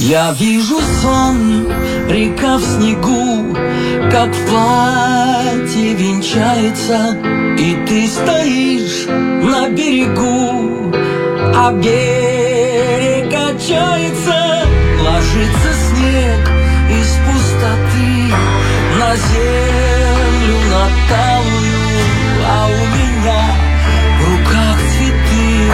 Я вижу сон, река в снегу, как в платье венчается, и ты стоишь на берегу, а берег качается. Ложится снег из пустоты на землю, на талую, а у меня в руках цветы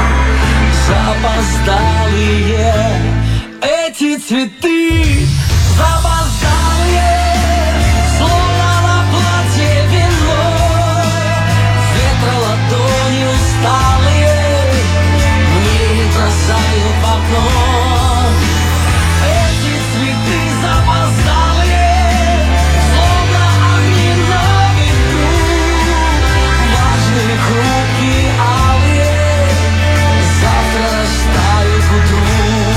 запоздалые. Эти цветы запоздалые, словно на платье вино, ветра ладони усталые мне бросают в окно. Эти цветы запоздалые, словно огни на ветру, важные руки алые завтра растают в утру.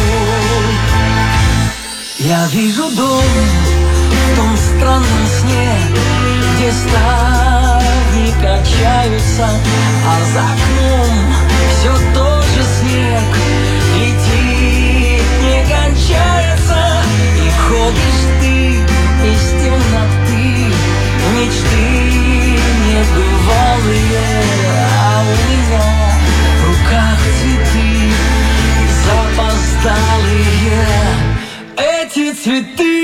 Я вижу дом в том странном сне, где ставни качаются, а за окном все тоже снег летит, не кончается. И ходишь ты из темноты, мечты небывалые, а у меня в руках цветы запоздалые. Эти цветы